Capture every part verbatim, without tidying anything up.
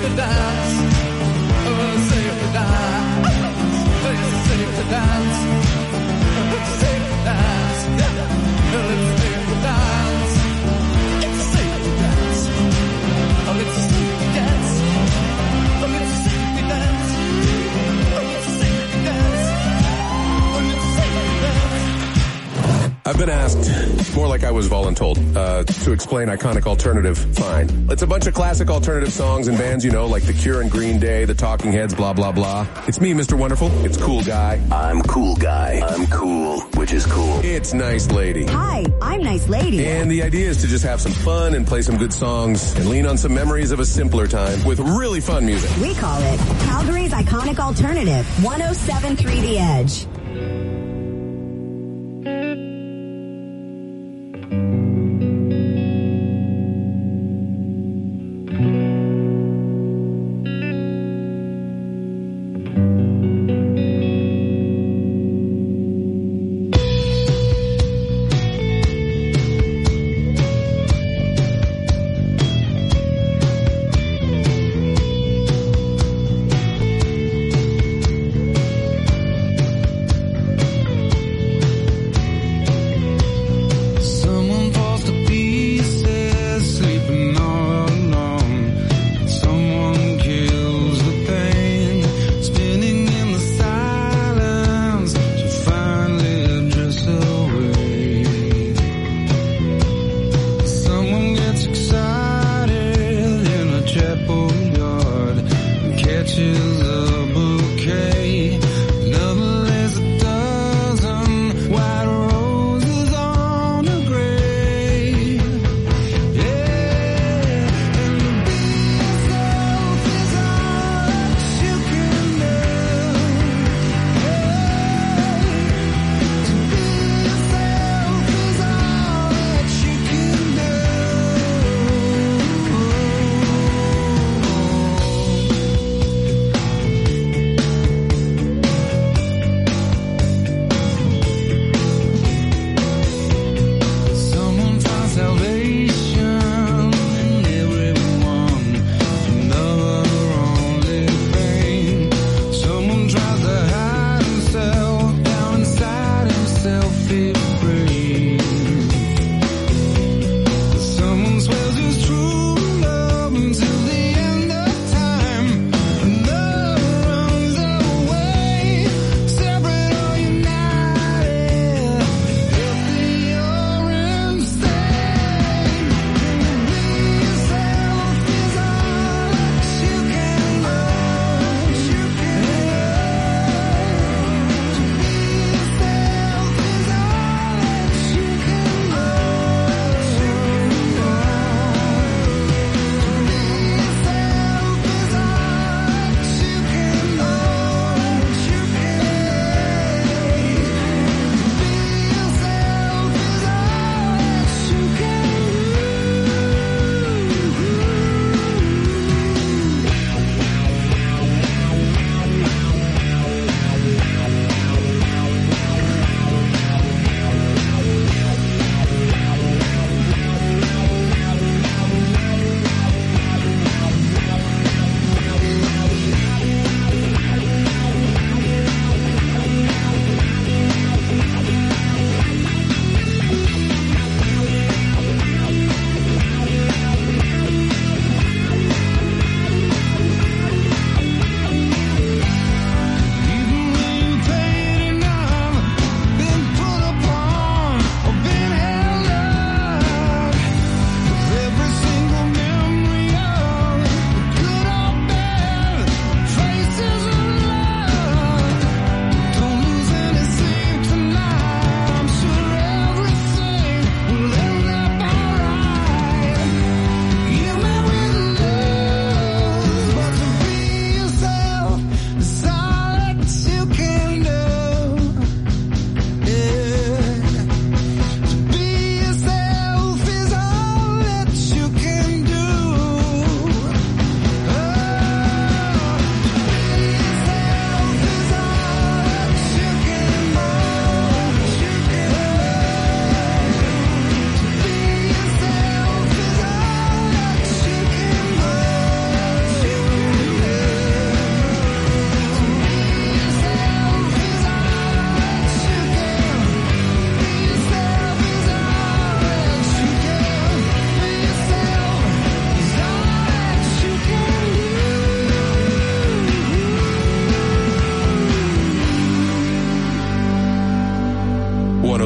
to dance. It's safe to dance. It's safe to dance. It's safe to dance. It's safe to dance. It's safe to dance. Oh, it's safe to dance. Oh, it's safe to dance. Oh, it's safe to dance. Oh, it's safe to dance. I've been asked, more like I was voluntold, uh, to explain iconic alternative. Fine. It's a bunch of classic alternative songs and bands, you know, like The Cure and Green Day, The Talking Heads, blah, blah, blah. It's me, Mister Wonderful. It's Cool Guy. I'm Cool Guy. I'm cool, which is cool. It's Nice Lady. Hi, I'm Nice Lady. And the idea is to just have some fun and play some good songs and lean on some memories of a simpler time with really fun music. We call it Calgary's Iconic Alternative, one oh seven point three The Edge.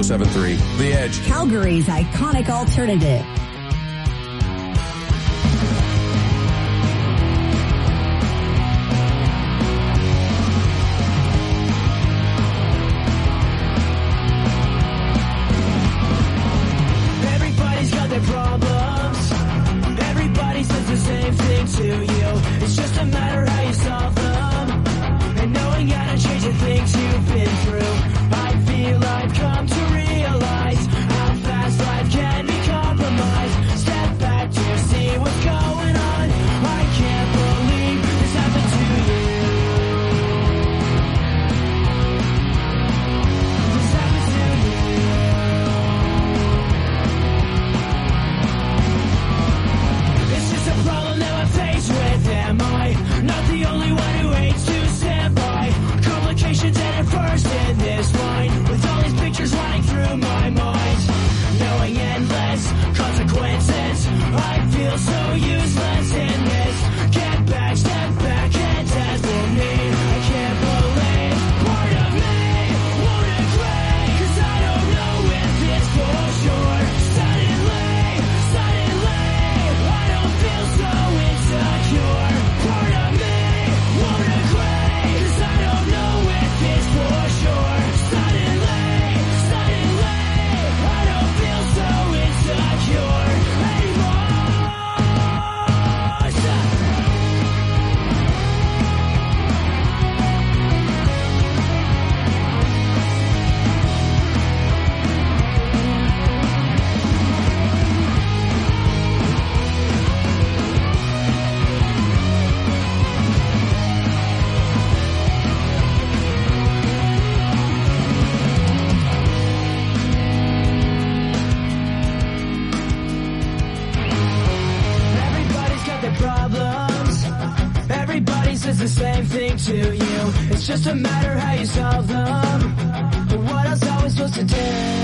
seven three The Edge. Calgary's iconic alternative. Everybody's got their problems. Everybody says the same thing to you. It's just a matter how you solve them. And knowing how to change the things you've been through. I feel I've come to realize how fast life can be compromised. Step back to see what's going on. I can't believe this happened to you. This happened to you. It's just a problem that I'm faced with. Am I not the only one who hates to stand by? Complications at first in this line, with all these pictures running through my mind, knowing endless consequences. I feel so useless in this. Get back, step back, and as for me, I can't believe part of me won't agree, 'cause I don't know if it's for sure. Suddenly, suddenly, I don't feel so insecure. Part of me won't agree, 'cause I don't know if it's for sure. Suddenly, suddenly, I don't feel so insecure anymore. Everybody's got their problems. Everybody says the same thing to you. It's just a matter how you solve them. But what else are we supposed to do?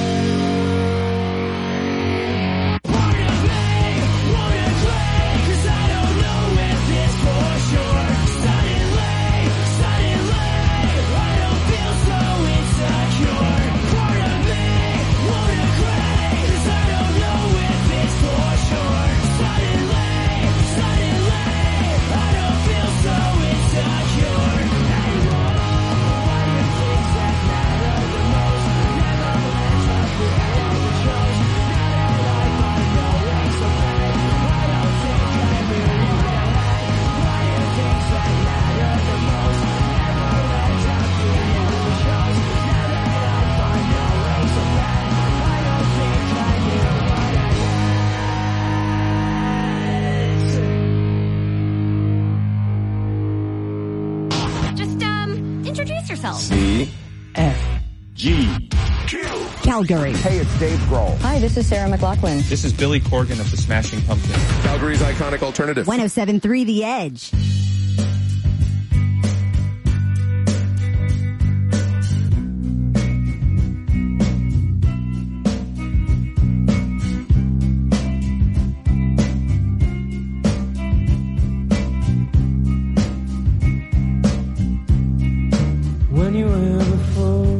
Part of me won't agree, 'cause I don't know if it's for sure. Suddenly, suddenly, I don't feel so insecure. Part of me won't agree, 'cause I don't know if it's for sure. Suddenly, suddenly, I don't feel so insecure anymore. Why do things that matter the most never ends up the end we chose? Now that I find no way so bad, I don't think I really realize. Why do things that matter the most never ends up the end we chose? Now that I find no way so bad, I don't think I knew what I had. Just, um, introduce yourself. C F G. Calgary. Hey, it's Dave Grohl. Hi, this is Sarah McLachlan. This is Billy Corgan of the Smashing Pumpkins. Calgary's iconic alternative. one oh seven point three The Edge. When you were here before,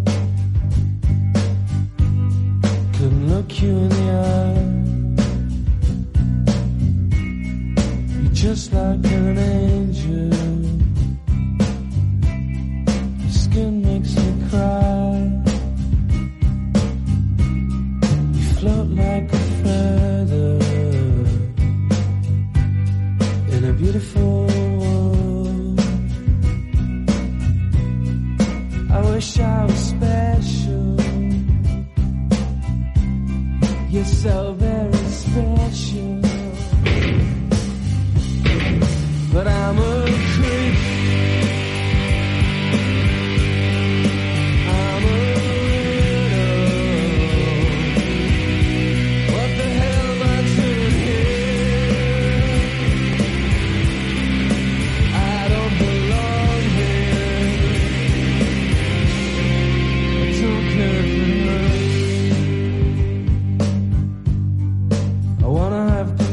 couldn't look you in the eye. You're just like an angel. Your skin makes me cry. You float like a feather in a beautiful world. I wish I was special. You're so very special. But I'm a creep. I'm a widow. What the hell am I doing here? I don't belong here. I don't care if it hurts. I wanna have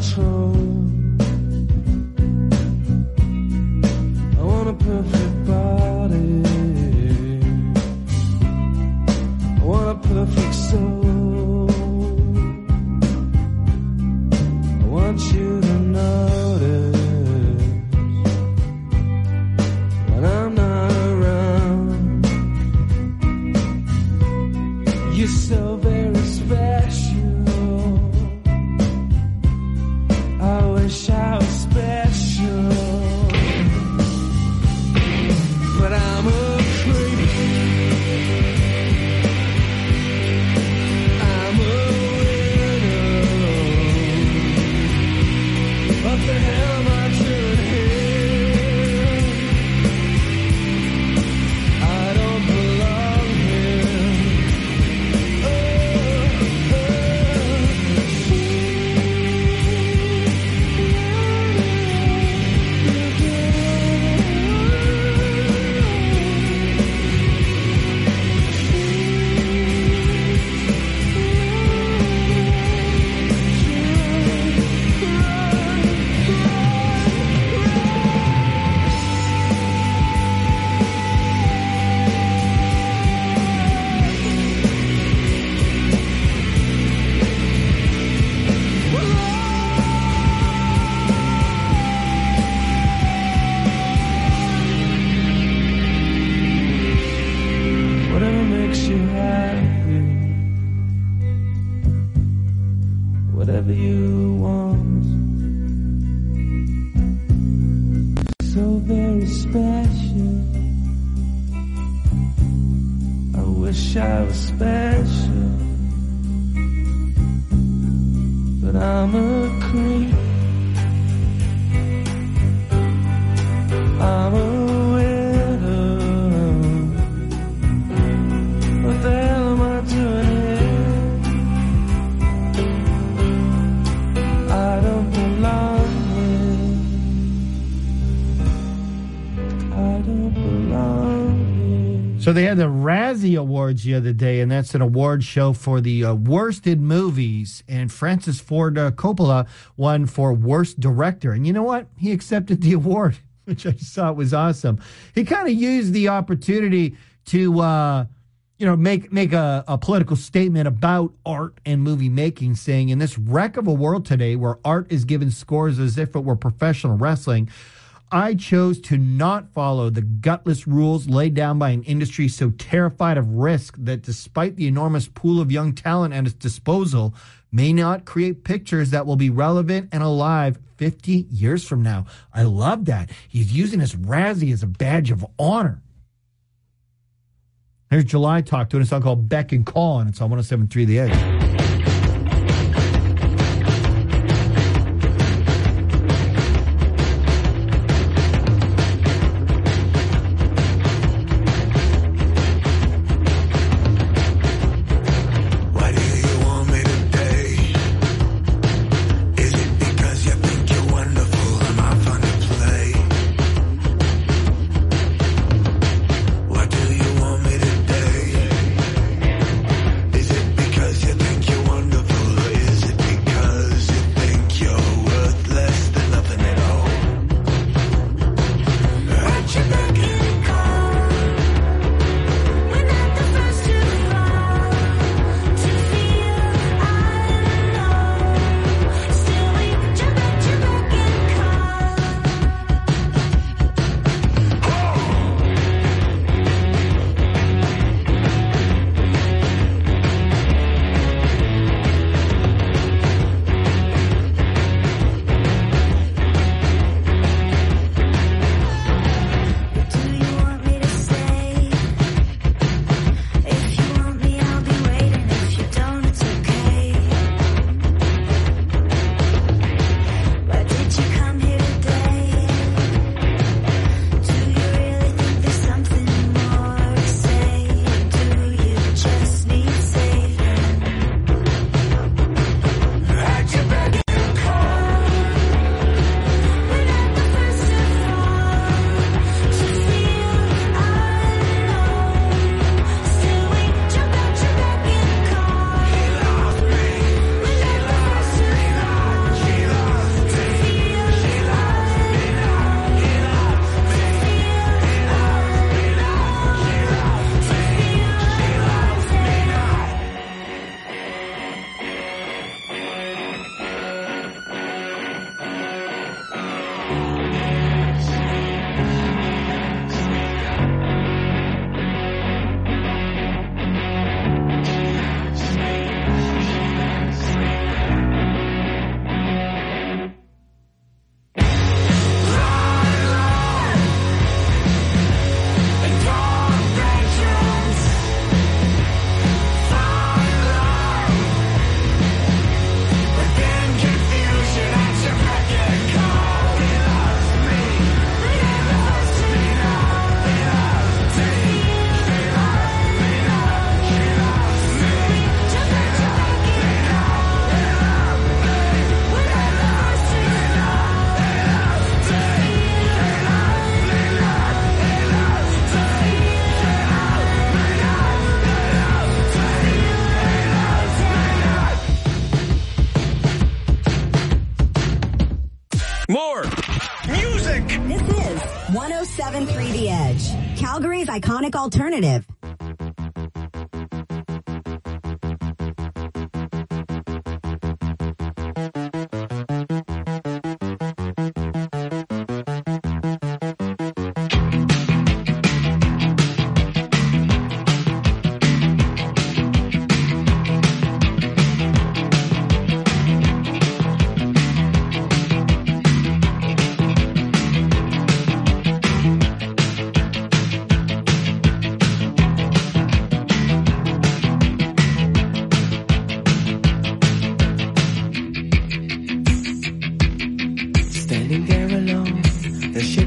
so very special. I wish I was special, but I'm a creep. I'm a widow. What the hell am I doing here? I don't belong here. I don't belong here. So they had the Razzie Awards the other day, and that's an award show for the uh, worst in movies. And Francis Ford uh, Coppola won for worst director. And you know what? He accepted the award, which I just thought was awesome. He kind of used the opportunity to, uh, you know, make make a, a political statement about art and movie making, saying, in this wreck of a world today where art is given scores as if it were professional wrestling, I chose to not follow the gutless rules laid down by an industry so terrified of risk that despite the enormous pool of young talent at its disposal, may not create pictures that will be relevant and alive fifty years from now. I love that. He's using his Razzie as a badge of honor. Here's July Talk to it. It's a song called Beck and Call, and it's on one oh seven point three The Edge. one oh seven point three The Edge, Calgary's iconic alternative.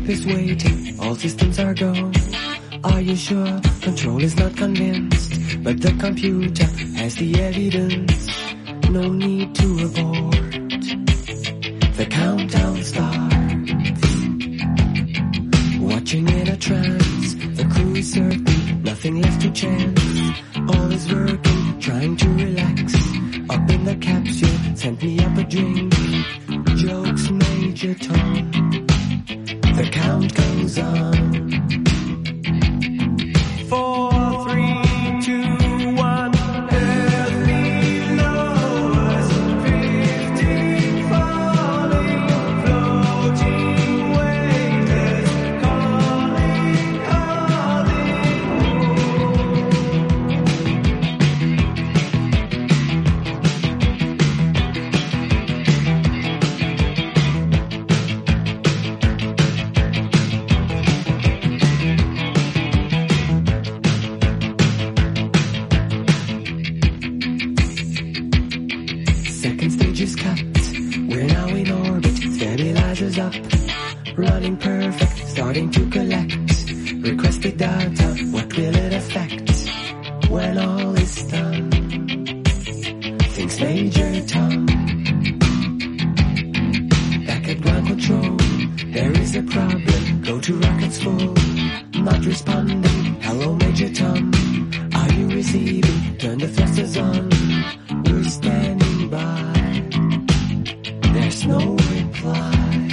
ship is waiting, all systems are go. Are you sure? Control is not convinced, but the computer has the evidence. No need to abort. The countdown starts. Watching in a trance, the crew is certain, nothing left to chance. All is working, trying to relax. Up in the capsule, sent me up a drink. Jokes, Major Tom. The count goes on. Four, three, two, one. Earthly lowers, drifting, falling, floating, weightless, calling, Second stage is cut. We're now in orbit. Stabilizers up. Running perfect. Starting to collect. Requested data. What will it affect when all is done? Thinks Major Tom. Back at ground control. There is a problem. Go to rockets full. Not responding. Hello, Major Tom. Are you receiving? Turn the thrusters on. We're standing by. There's no reply.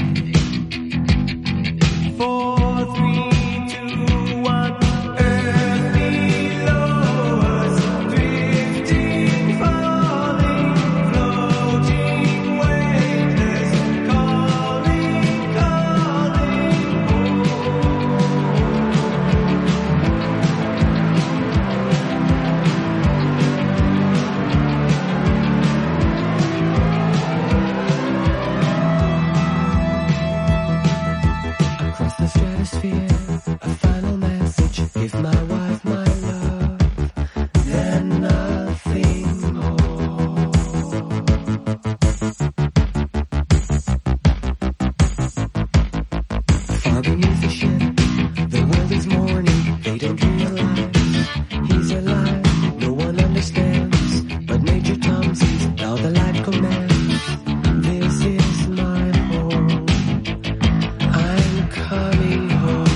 Four, three, two, one. Earthly lowers, drifting, falling, floating, weightless, calling, across the stratosphere, a final message. Give my wife my love, then nothing more. Far beneath the ship, the world is mourning. They don't realize he's alive. No one understands, but Major Tom sees now the light commands. This is my home. I'm coming home.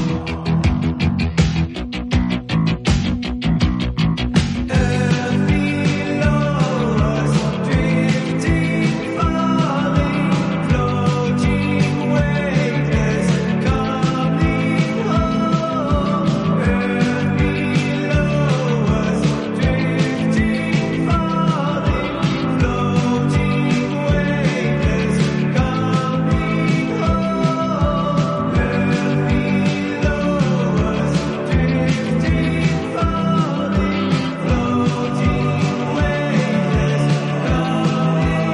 Earthly lowers, drifting, falling, floating, weightless, coming home. Earthly lowers, drifting, falling, floating, weightless, coming home. Earthly lowers, drifting, falling, floating, weightless,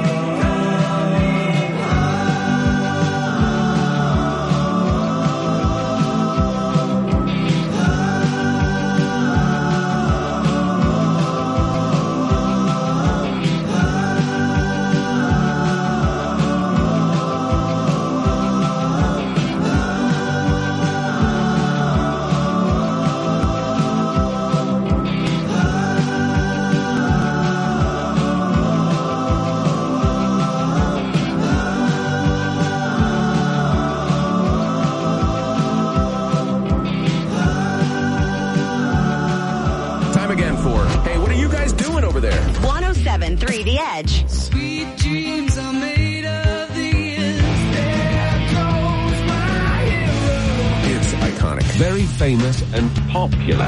Time again for, hey, what are you guys doing over there? one oh seven point three The Edge. Sweet dreams are made of these. There goes my hero. It's iconic. Very famous and popular.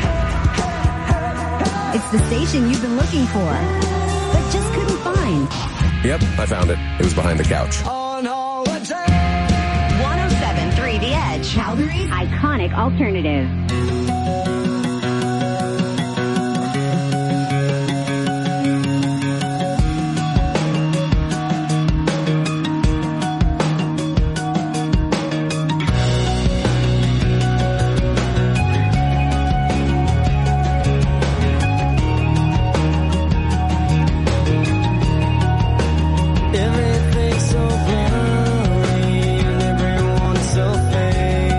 It's the station you've been looking for, but just couldn't find. Yep, I found it. It was behind the couch. On holiday. one oh seven point three The Edge. Calgary's iconic alternative. Everything's so boring, everyone's so fake.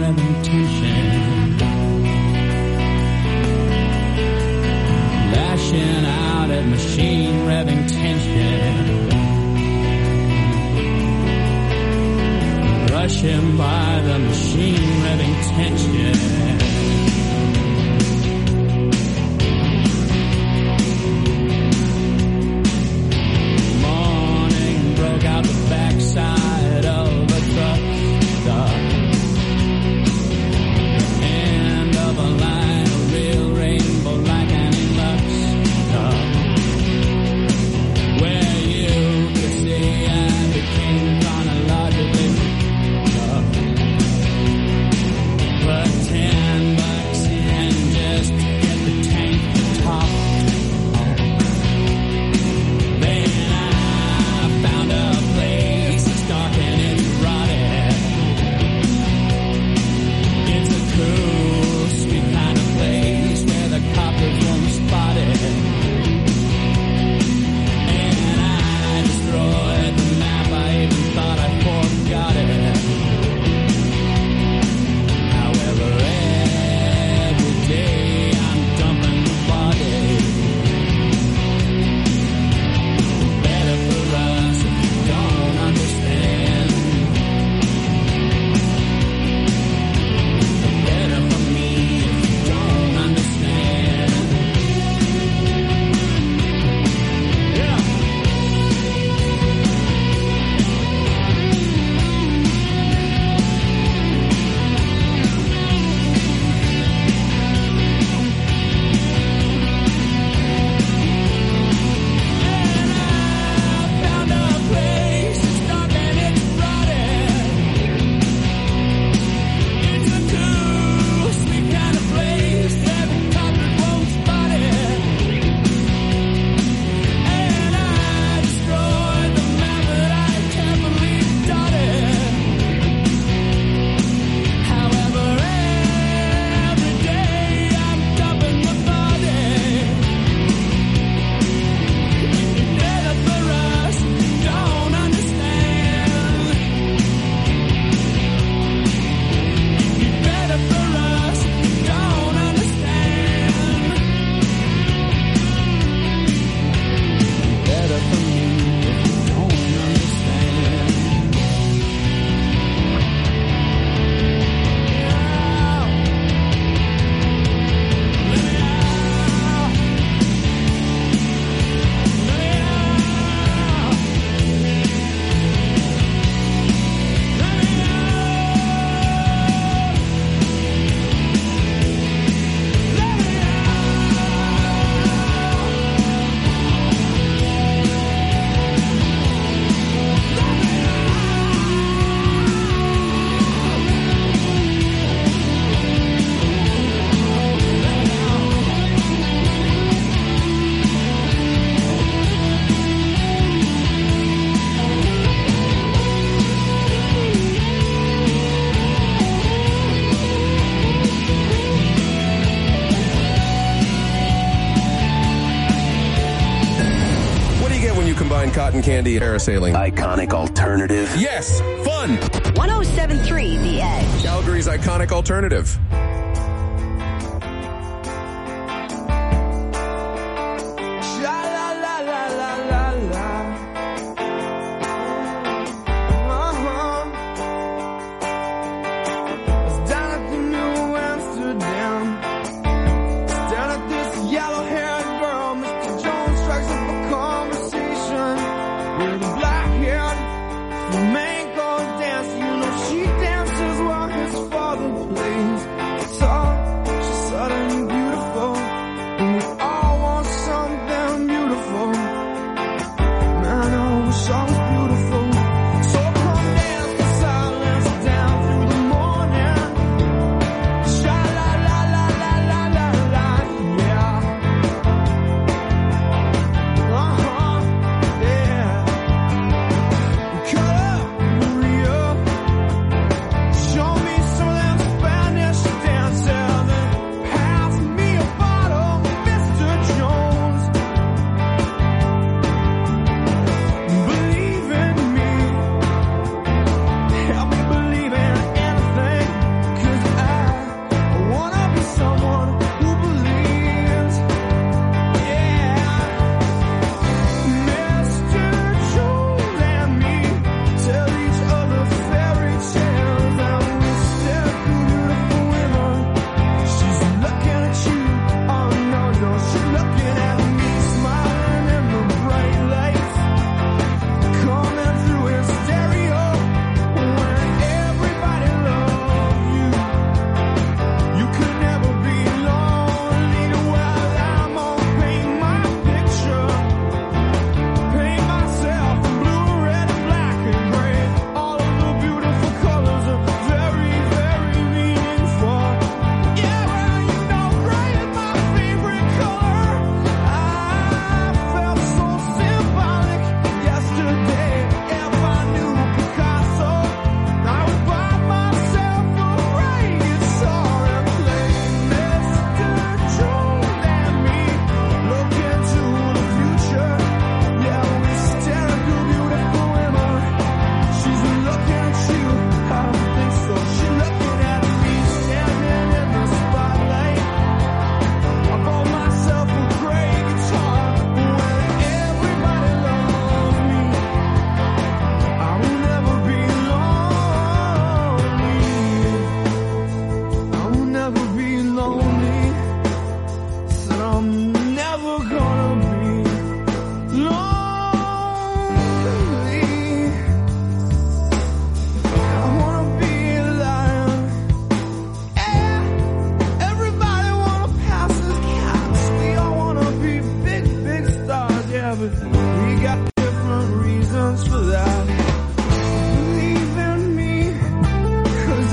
revving tension, lashing out at machine revving tension, rushing by the machine revving tension. Out the backside of a truck stop, the end of a line, a real rainbow like an lux stop, where you could see I became chronologically up. But ten bucks in just to get the tank to top. Then I found a place that's dark and it's rotted. It's a cool, sweet kind of place where the coppers won't spot it. And I destroyed the map, I even thought I forgot it. However, every day I'm dumping the body. Better for us if you don't understand. Better for me if you don't understand. Yeah. And I found a place that's dark and it's rotted. It's a cool, sweet kind of place that the coppers won't spot it. And I destroyed the map that I carefully dotted. However, every day I'm dumping the body. Better for us, don't understand. Better for us, don't understand. Better for me if you don't understand. Let me out. Let me out. Let me out. Let me What do you get when you combine cotton candy and parasailing? Iconic alternative. Yes, fun. one oh seven point three The Edge. Calgary's iconic alternative. Down at the New Amsterdam, down at this yellow-haired girl, Mister Jones strikes up a conversation with a black-haired flamenco dancer. You know she dances while his father plays.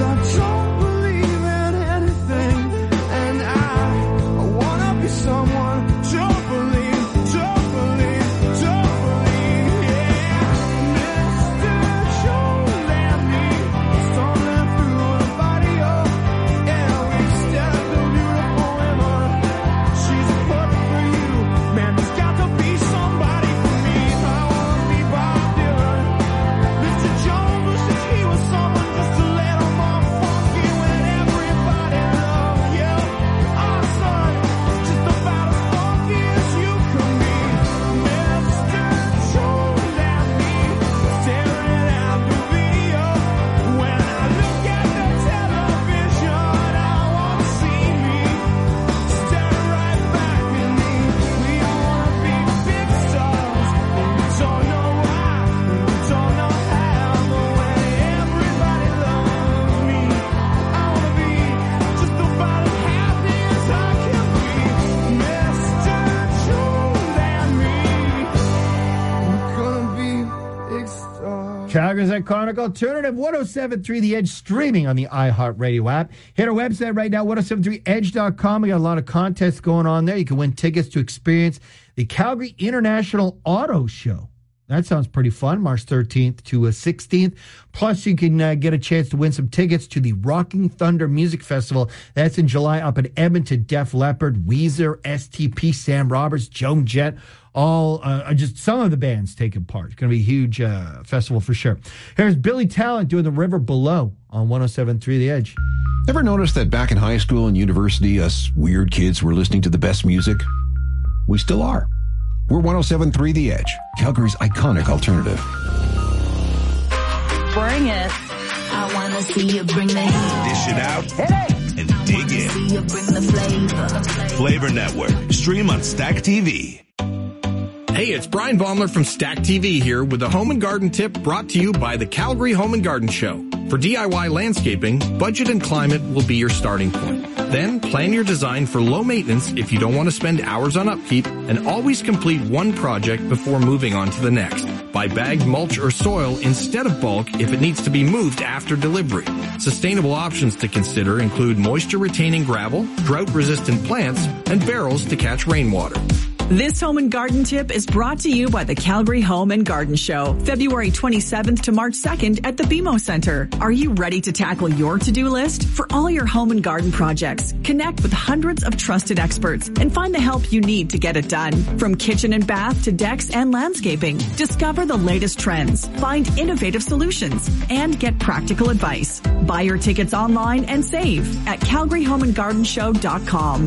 I don't believe in anything, and I, I wanna be someone. Don't believe, don't believe, don't believe, yeah. Mister Jones and me, stumbling through a body of, yeah, we stepped a beautiful woman. She's perfect for you, man. There's got to be somebody for me. I wanna be Bob Dylan. Mister Jones wishes he was someone just a little more funky when everybody loved you. Our son is just about as funky as you can be. Mister Jones and me, staring at the video. When I look at the television, I wanna see me staring right back at me. We all wanna be big stars, but we don't know why, we don't know how. But when everybody loves me, I wanna be just about as happy as I can be. Mister Jones and me, we're gonna be big stars. Calgary's iconic alternative, one oh seven point three The Edge, streaming on the iHeartRadio app. Hit our website right now, ten seventy-three edge dot com. We got a lot of contests going on there. You can win tickets to experience the Calgary International Auto Show. That sounds pretty fun, March thirteenth to uh, sixteenth. Plus, you can uh, get a chance to win some tickets to the Rocking Thunder Music Festival. That's in July up in Edmonton. Def Leppard, Weezer, S T P, Sam Roberts, Joan Jett, all uh, just some of the bands taking part. It's going to be a huge uh, festival for sure. Here's Billy Talent doing The River Below on one oh seven point three The Edge. Ever notice that back in high school and university, us weird kids were listening to the best music? We still are. We're one oh seven point three The Edge, Calgary's iconic alternative. Bring it. I wanna see you bring the heat. Dish it out and dig in. See you bring the flavor. Flavor Network. Stream on Stack T V. Hey, it's Brian Baumler from Stack T V here with a home and garden tip brought to you by the Calgary Home and Garden Show. For D I Y landscaping, budget and climate will be your starting point. Then plan your design for low maintenance if you don't want to spend hours on upkeep, and always complete one project before moving on to the next. Buy bagged mulch or soil instead of bulk if it needs to be moved after delivery. Sustainable options to consider include moisture-retaining gravel, drought-resistant plants, and barrels to catch rainwater. This home and garden tip is brought to you by the Calgary Home and Garden Show, February twenty-seventh to March second at the B M O Center. Are you ready to tackle your to-do list? For all your home and garden projects, connect with hundreds of trusted experts and find the help you need to get it done. From kitchen and bath to decks and landscaping, discover the latest trends, find innovative solutions, and get practical advice. Buy your tickets online and save at calgary home and garden show dot com.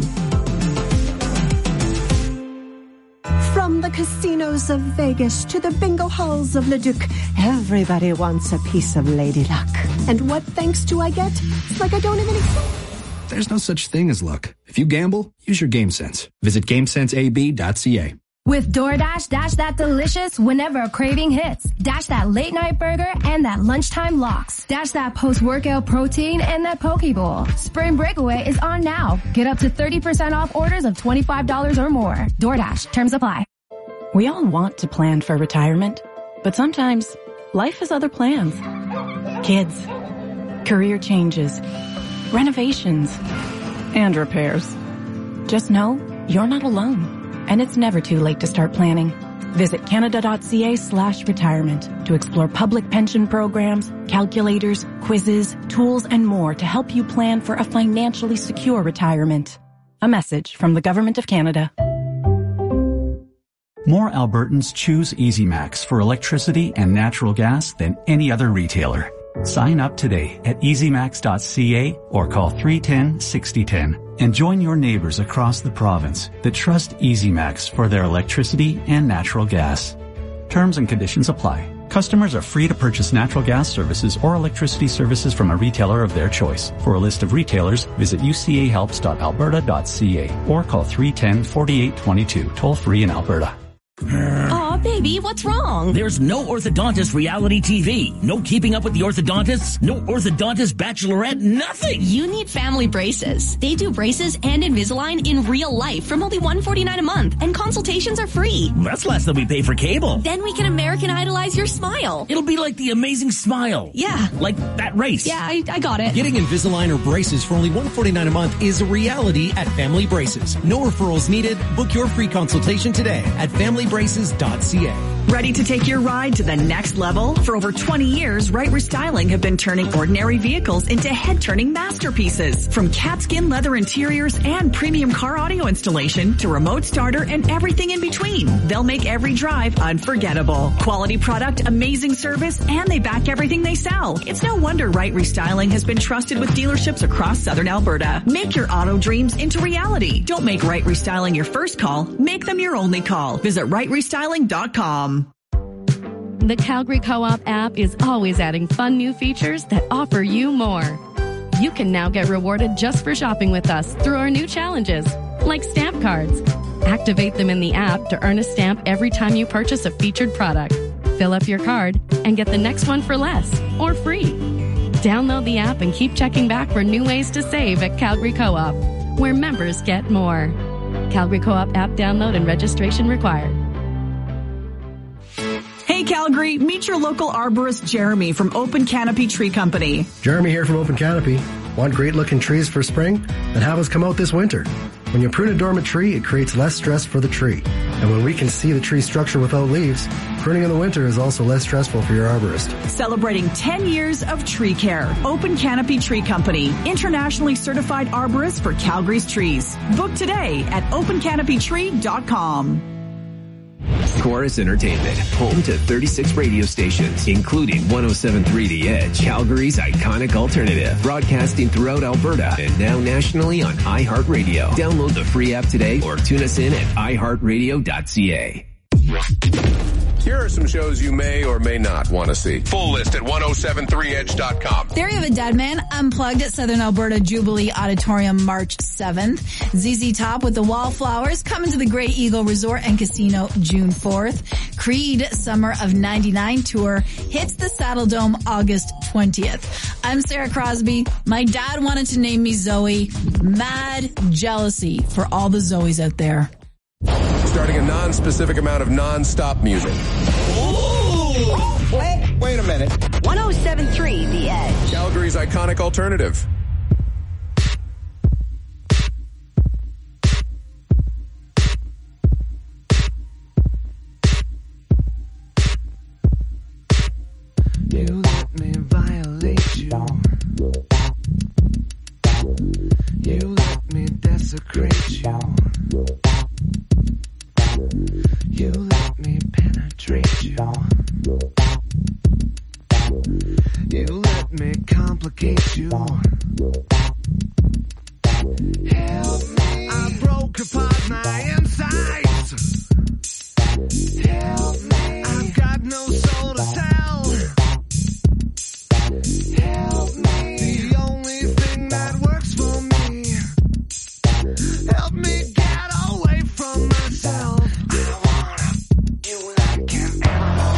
From the casinos of Vegas to the bingo halls of Leduc, everybody wants a piece of Lady Luck. And what thanks do I get? It's like I don't even exist. There's no such thing as luck. If you gamble, use your game sense. Visit game sense a b dot c a. With DoorDash, dash that delicious whenever a craving hits. Dash that late night burger and that lunchtime lox. Dash that post-workout protein and that poke bowl. Spring Breakaway is on now. Get up to thirty percent off orders of twenty-five dollars or more. DoorDash, terms apply. We all want to plan for retirement, but sometimes life has other plans. Kids, career changes, renovations, and repairs. Just know you're not alone, and it's never too late to start planning. Visit canada.ca slash retirement to explore public pension programs, calculators, quizzes, tools, and more to help you plan for a financially secure retirement. A message from the Government of Canada. More Albertans choose EasyMax for electricity and natural gas than any other retailer. Sign up today at easy max dot c a or call three one zero, six zero one zero and join your neighbors across the province that trust EasyMax for their electricity and natural gas. Terms and conditions apply. Customers are free to purchase natural gas services or electricity services from a retailer of their choice. For a list of retailers, visit u c a helps dot alberta dot c a or call three one zero, four eight two two, toll free in Alberta. Aw, Baby, what's wrong? There's no orthodontist reality T V. No keeping up with the orthodontists. No orthodontist bachelorette. Nothing. You need Family Braces. They do braces and Invisalign in real life from only one hundred forty-nine dollars a month, and consultations are free. That's less than we pay for cable. Then we can American Idolize your smile. It'll be like The Amazing Smile. Yeah. Like that race. Yeah, I, I got it. Getting Invisalign or braces for only one hundred forty-nine dollars a month is a reality at Family Braces. No referrals needed. Book your free consultation today at family braces dot c a. Ready to take your ride to the next level? For over twenty years, Right Restyling have been turning ordinary vehicles into head-turning masterpieces. From catskin leather interiors and premium car audio installation to remote starter and everything in between, they'll make every drive unforgettable. Quality product, amazing service, and they back everything they sell. It's no wonder Right Restyling has been trusted with dealerships across southern Alberta. Make your auto dreams into reality. Don't make Right Restyling your first call. Make them your only call. Visit right restyling dot com. The Calgary Co-op app is always adding fun new features that offer you more. You can now get rewarded just for shopping with us through our new challenges, like stamp cards. Activate them in the app to earn a stamp every time you purchase a featured product. Fill up your card and get the next one for less or free. Download the app and keep checking back for new ways to save at Calgary Co-op, where members get more. Calgary Co-op app download and registration required. Hey Calgary, meet your local arborist Jeremy from Open Canopy Tree Company. Jeremy here from Open Canopy. Want great looking trees for spring? Then have us come out this winter. When you prune a dormant tree, it creates less stress for the tree. And when we can see the tree structure without leaves, pruning in the winter is also less stressful for your arborist. Celebrating ten years of tree care. Open Canopy Tree Company, internationally certified arborist for Calgary's trees. Book today at open canopy tree dot com. Chorus Entertainment, home to thirty-six radio stations, including one oh seven point three The Edge, Calgary's iconic alternative, broadcasting throughout Alberta and now nationally on iHeartRadio. Download the free app today or tune us in at i heart radio dot c a. Here are some shows you may or may not want to see. Full list at ten seventy-three edge dot com. Theory of a Dead Man, Unplugged at Southern Alberta Jubilee Auditorium March seventh. Z Z Top with the Wallflowers coming to the Great Eagle Resort and Casino June fourth. Creed Summer of ninety-nine tour hits the Saddle Dome August twentieth. I'm Sarah Crosby. My dad wanted to name me Zoe. Mad jealousy for all the Zoes out there. Starting a non-specific amount of non-stop music. Ooh. Wait, wait a minute. ten seventy-three The Edge. Calgary's iconic alternative. You let me violate you. You let me desecrate you. You let me penetrate you. You let me complicate you. Help me. I broke apart my insides. Help me. I've got no soul to tell. Help me. The only thing that works for me. Help me get away from myself. I wanna you like an animal.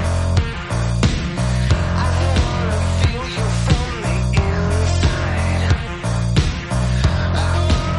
I wanna feel you from the inside. I wanna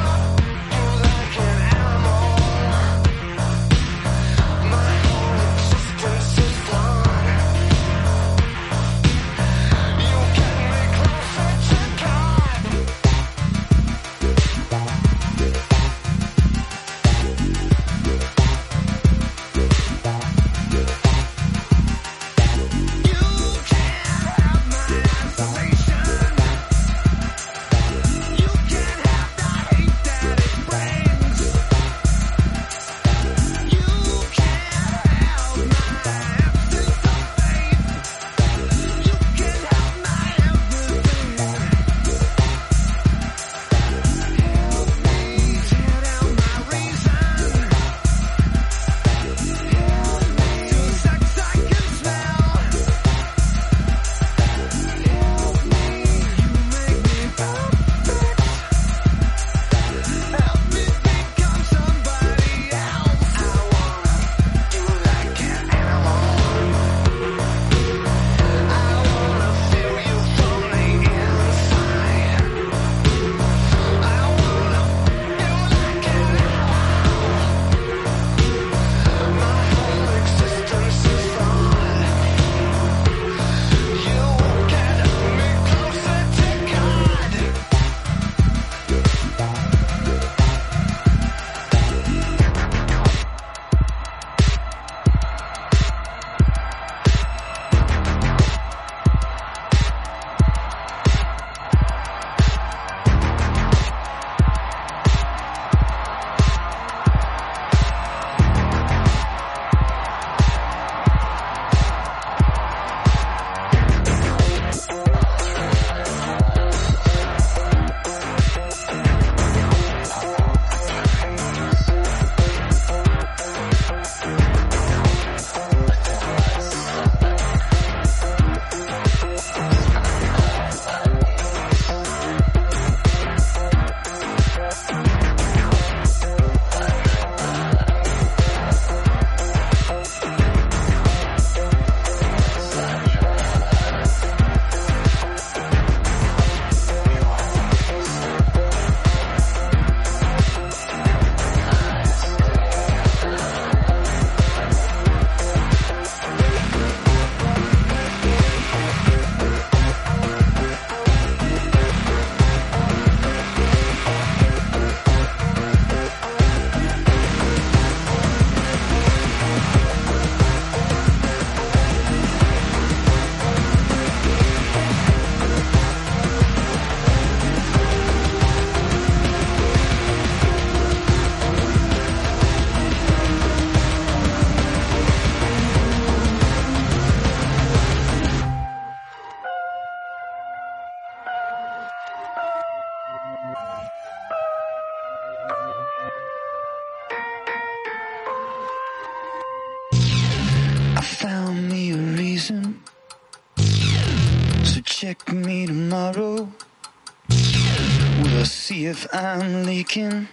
We'll see if I'm leaking.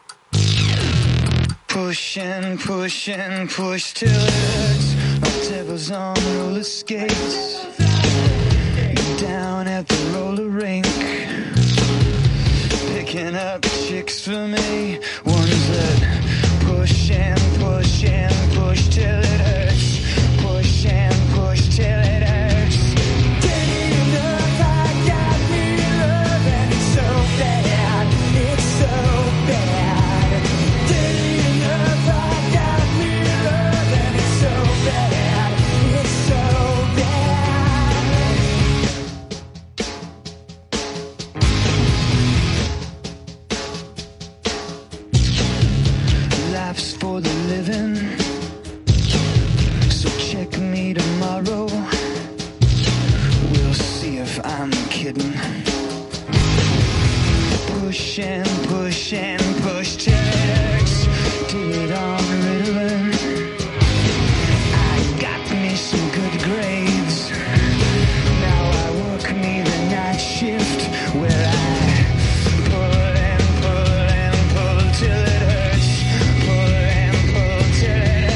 Push and push and push till it hurts. My devil's on roller skates. Down at the roller rink. Picking up chicks for me. Ones that push and push and push till it hurts. Push and push till it hurts. Dirty enough, I got me love, and it's so bad, it's so bad. Dirty enough, I got me love, and it's so bad, it's so bad. Life's for the living. Check me tomorrow. We'll see if I'm kidding. Push and push and push till it hurts. Did it on Ritalin. I got me some good grades. Now I work me the night shift where I pull and pull and pull till it hurts. Pull and pull till it hurts.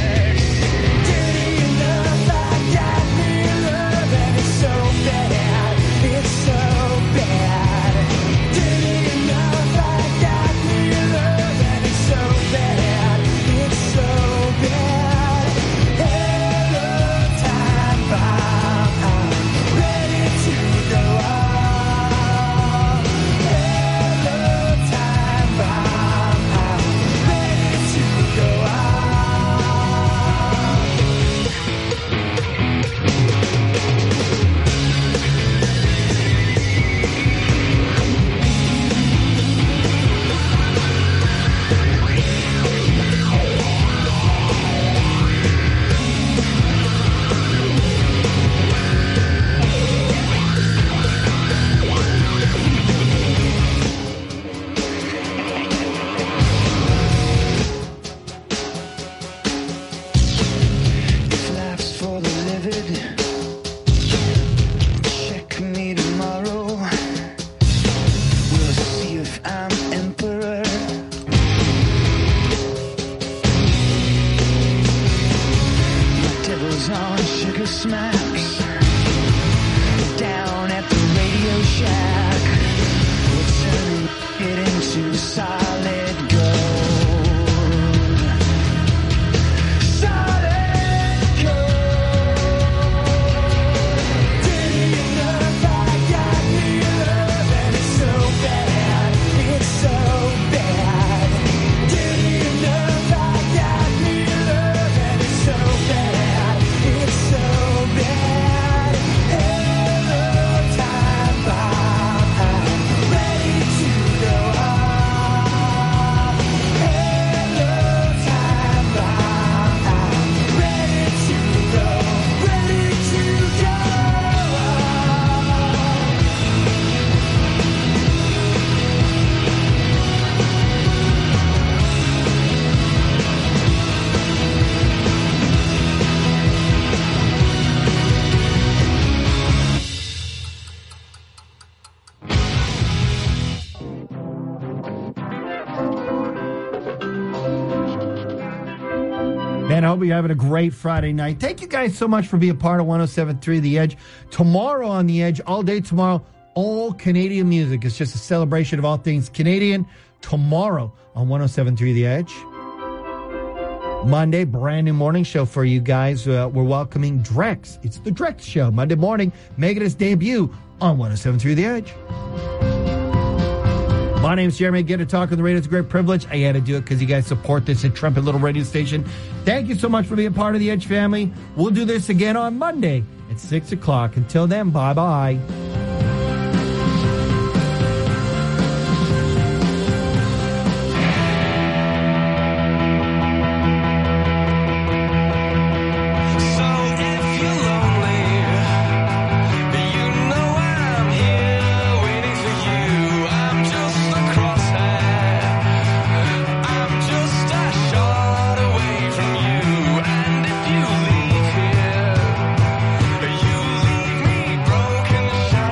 Man, I hope you're having a great Friday night. Thank you guys so much for being part of one oh seven point three The Edge. Tomorrow on The Edge, all day tomorrow, all Canadian music. It's just a celebration of all things Canadian. Tomorrow on one oh seven point three The Edge. Monday, brand new morning show for you guys. Uh, we're welcoming Drex. It's the Drex Show. Monday morning, making its debut on one oh seven point three The Edge. My name's Jeremy. Get to talk on the radio. It's a great privilege. I had to do it because you guys support this intrepid little radio station. Thank you so much for being part of the Edge family. We'll do this again on Monday at six o'clock. Until then, bye-bye. Broken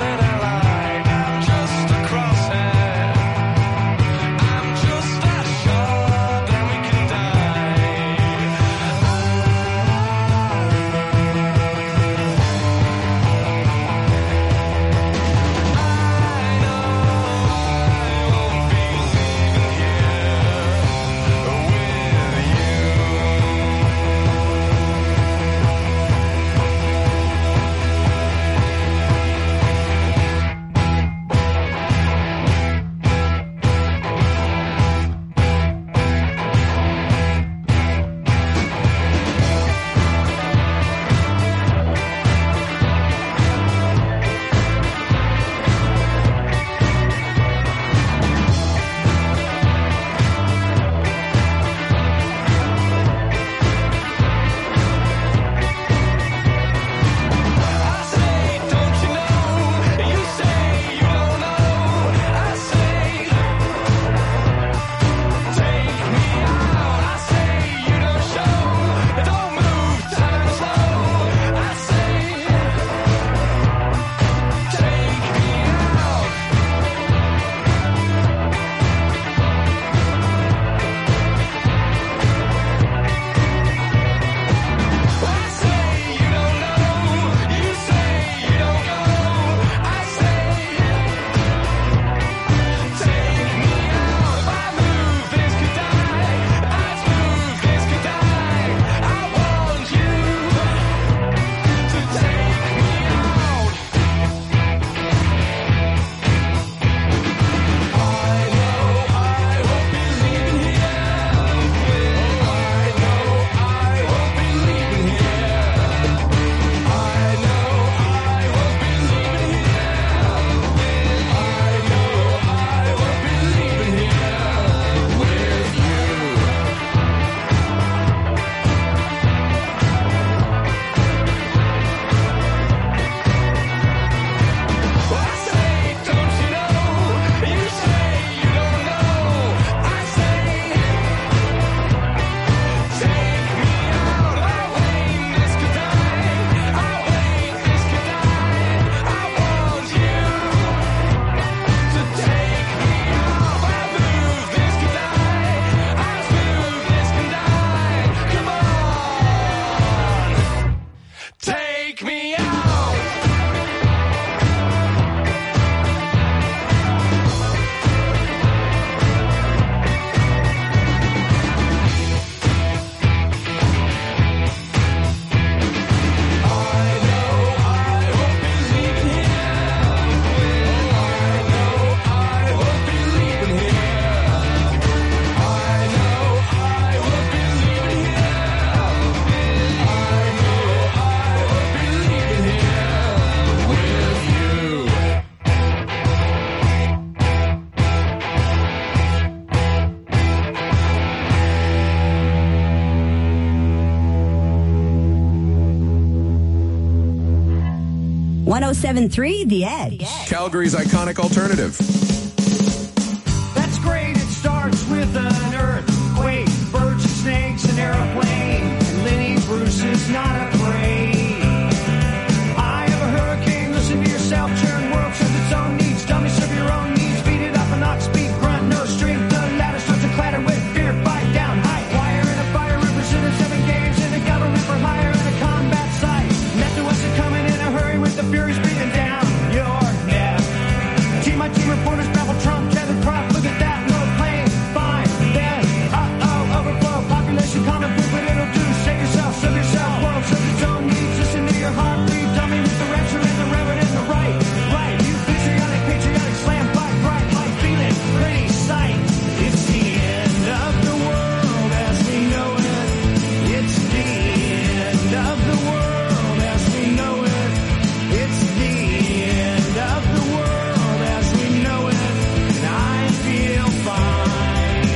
one oh seven point three The Edge. Calgary's iconic alternative. That's great, it starts with an earthquake, birds and snakes, an airplane, and Lenny Bruce is not afraid. I have a hurricane, listen to yourself, churn, world serves its own needs, dummy serve your own needs, beat it up and not speak, grunt, no strength, the ladder starts to clatter with fear, fight down, high wire in a fire, represented seven games in a government for hire in a combat site, met the West coming in a hurry with the furies breathing down your neck. Team my team reporters babble Trump, Kevin Crop, look at that, no plane, fine, then, uh-oh, overflow, population common food, but it'll do, save yourself, serve yourself, world serves its own needs, listen to your heartbeat, dummy with the rapture and the reverend and the right, right, you patriotic, patriotic, slam, fight, right, like feeling, pretty sight, it's the end of the world as we know it, it's the end of the world as we know it, it's the end of the world as we know it, and I feel fine.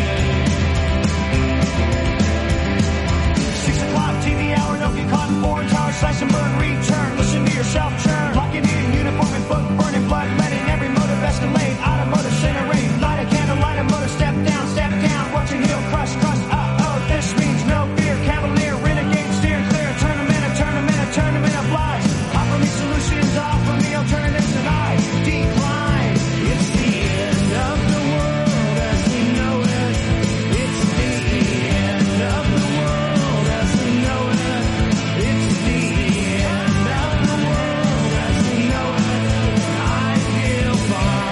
Six o'clock T V hour, don't get caught in foreign tower, slice and burn, return, listen to yourself churn, locking in, uniform and book, burning blood, letting every motive escalate, automotive centerate, light a candle, light a motor, step down, step down, watching heel, crush, crush, uh-oh, this means no fear, cavalier, renegade, steer clear, tournament, a tournament, a tournament of lies, offer me solutions, offer me alternatives, and I decline, it's the end of the world as we know it, it's the end of the world as we know it, it's the end of the world as we know it, and I feel fine.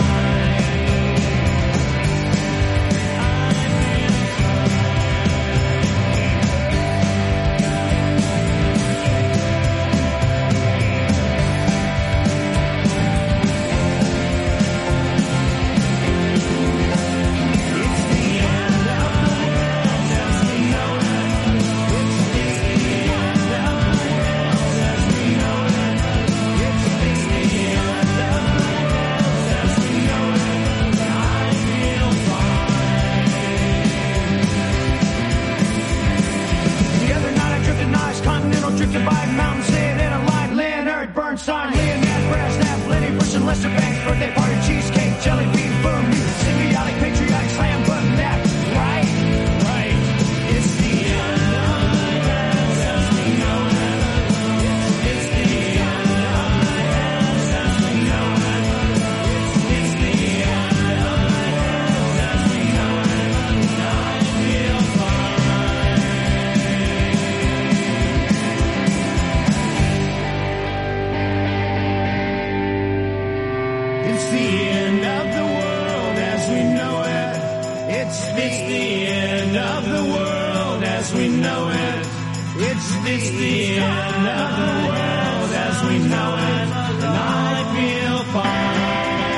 The other night I drifted nice, continental drifted by mountain, sand in a line, Leonard Bernstein, Leonard Brasnap, Lenny Bruce and Lester Banks, birthday party, cheesecake, jelly bean, boom, symbiotic, patriotic, slam, button, that's right, right, it's the end of the world as we know it, it's the end of the world as we know it, it's the end of the world as we know it, and I feel fine. It's the end of the world as we know it. It's, it's the end of the world as we know it. It's, it's the end of the world as we know it. And I feel fine.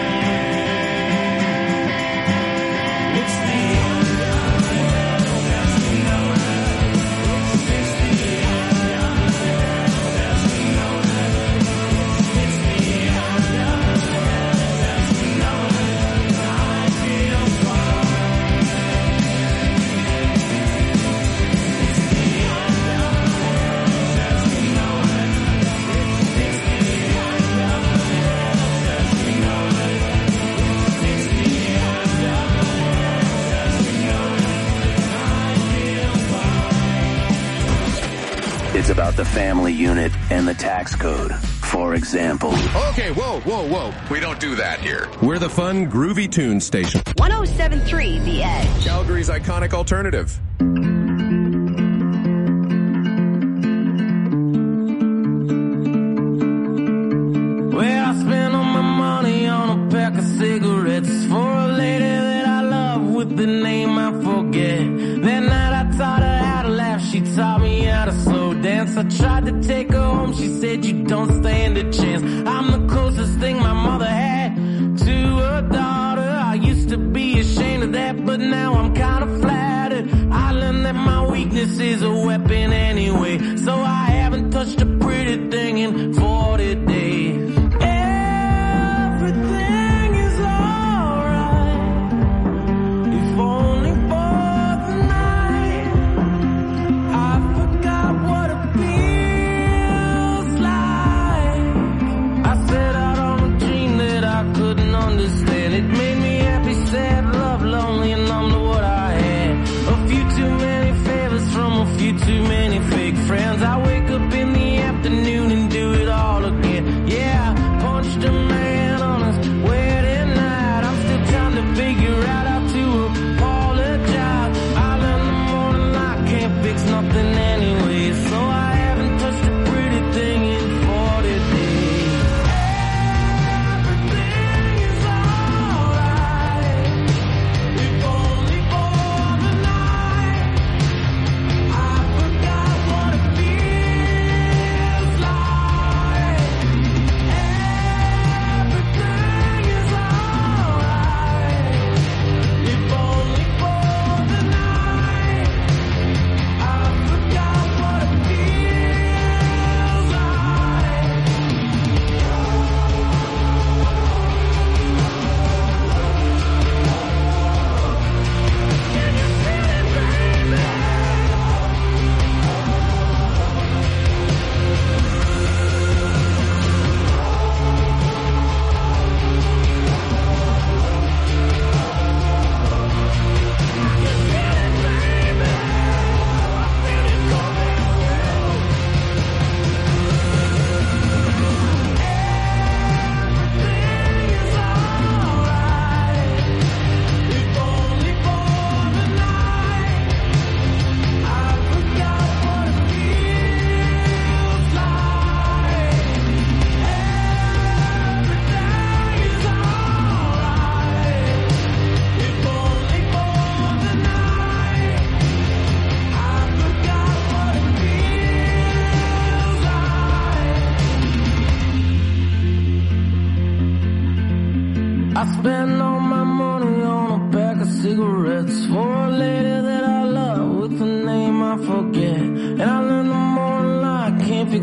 It's the end of the world as we know it. It's, it's the end of the world as we know it. It's the end of the world as we know it. And I feel fine. It's the end of the world as we know it. It's, it's the end of the world as we know it. It's, it's the end of the world as we know it. And I feel fine. It's about the family unit and the tax code. For example, Okay, whoa, whoa, whoa. We don't do that here. We're the fun, groovy tune station. one oh seven point three The Edge. Calgary's iconic alternative. Well, I spent all my money on a pack of cigarettes for a lady that I love with the name I forget. That night I taught her how to laugh, she taught me how to slow dance. I tried to take her home, she said you don't stand a chance. I'm the closest thing my mother had to a daughter. I used to be ashamed of that, but now I'm kind of flattered. I learned that my weakness is a weapon anyway, so I haven't touched a pretty thing in forty days. Everything is alright, if only for the night. I forgot what it feels like. I said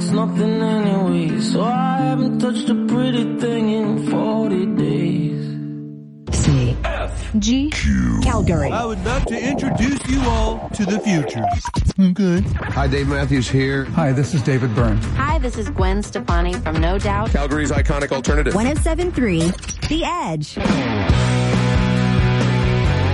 it's nothing anyway. So I haven't touched a pretty thing in forty days. C. F. G. Q. Calgary. I would love to introduce you all to the future. I'm good. Hi, Dave Matthews here. Hi, this is David Byrne. Hi, this is Gwen Stefani from No Doubt. Calgary's iconic alternative. one oh seven point three The Edge.